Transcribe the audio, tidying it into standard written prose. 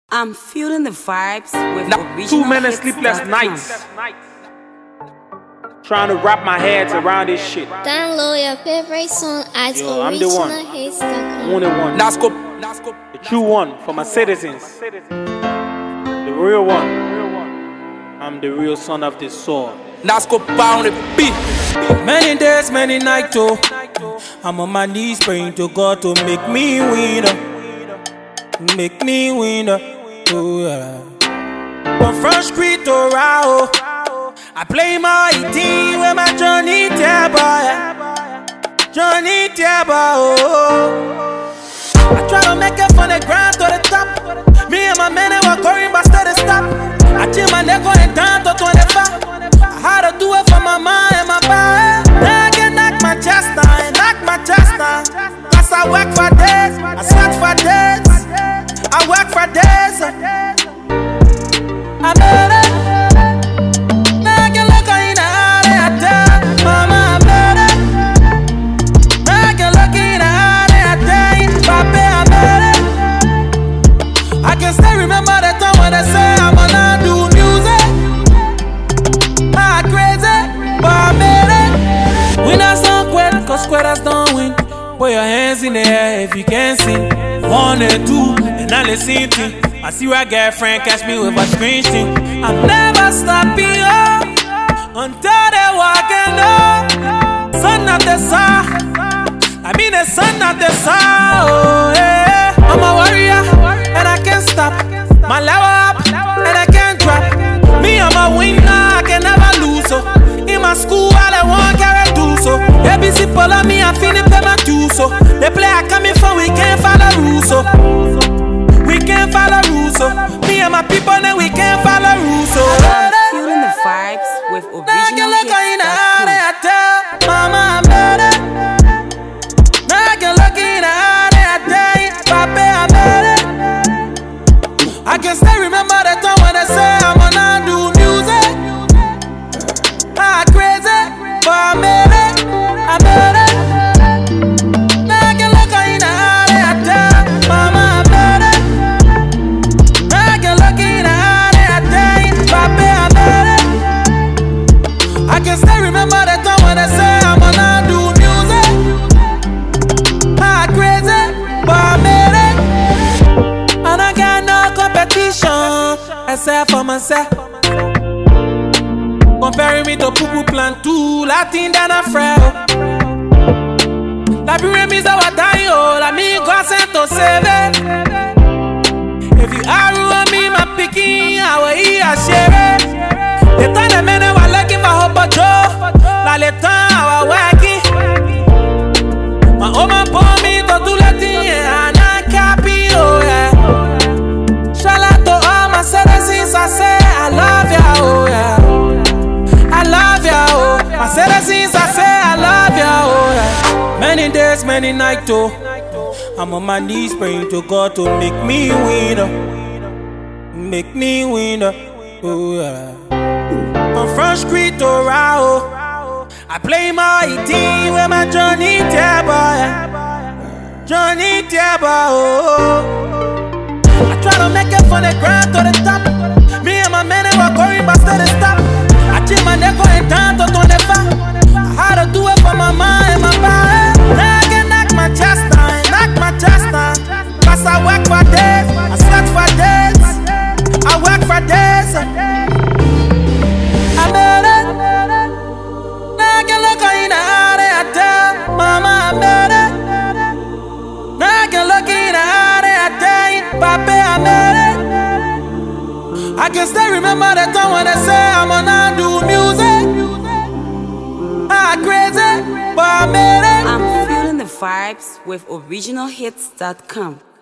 I'm feeling the vibes with Now, 2 many sleepless nights trying to wrap my head around this shit. Download your favorite song at I'm the one. Only one. The true one for my citizens. The real one. I'm the real son of the soul. Nasco pound the beat. Many days, many nights, oh. I'm on my knees praying to God to make me winner. Make me winner. Oh, yeah. From Front Street to Rao, I play my team with my Johnny Teba. Johnny Teba, oh. I try to make it from the ground to the top. Me and my men were going but still stop. I chill my neck going down to 25. I had to do it for my mind and my body. Now I can knock my chest down, knock my chest down. Cause I work for days, I sweat for days, I work for days. I made it. Now I can look in the eye and tell Mama I made it. Now I can look in the eye and tell Papi I made it. I can still remember the time when they say I'm gonna do music. Crazy, but I made it. Winners don't quit, cause quitters don't win. Put your hands in the air if you can sing. 1 and 2, and I listen to. I see my girlfriend catch me with a screenshot. I'm never stopping up until they walking up. Sun of the sun, I mean the sun of the sun. Oh, yeah. I'm a warrior, and I can't stop. My level up, and I can't drop. Me, I'm a winner, I can never lose. So in my school, all I want carry do so. ABC follow me, I feel pay my dues. So the play I coming from, we can't follow rules. So we can't follow rules. So me and my people, then we can't follow rules. So I'm feeling the vibes with original hits.com. Mama, I made it. Now I can look in the eye and tell Papi, I made it. I can still remember the time when they say I'm gonna do music. Crazy, but I made it. I made it. Now I can look in the eye and tell Mama I made it. Now I can look in the eye and tell Papi I made it. I can still remember the time when they say I'm gonna do music. Crazy, but I made it. I don't got no competition except for myself. Comparing me to Pupu Plan 2, Latin than a frail. La pure mise a watayo, la mi to save. If you are with me, my picking, I will eat a share. The time the men were looking for hope of Joe, la le temps I was working. My woman pour me to do Latin, and I copy, oh yeah. Shout out to all my citizens, I say I love ya, oh yeah. I love ya, oh. My citizens, I say I love ya, oh yeah. Many days, many nights, oh. I'm on my knees praying to God to make me winner. Make me winner, oh yeah. From Front Street to Rao, I play my team with my Johnny Teba. Johnny Teba, oh. I try to make it from the ground to the top. Me and my men were going but still stop. I chill my neck going down to 25. I had to do it for my mind and my body. Now I can knock my chest down, knock my chest down. Cause I work for days, I sweat for days, I work for days. I made it. Now I can look in the eye and tell Mama I made it. Now I can look in the eye and tell Papi I made it. I can still remember the time when they say I'm gonna do music. Crazy, but I made it. I'm feeling the vibes with originalhits.com.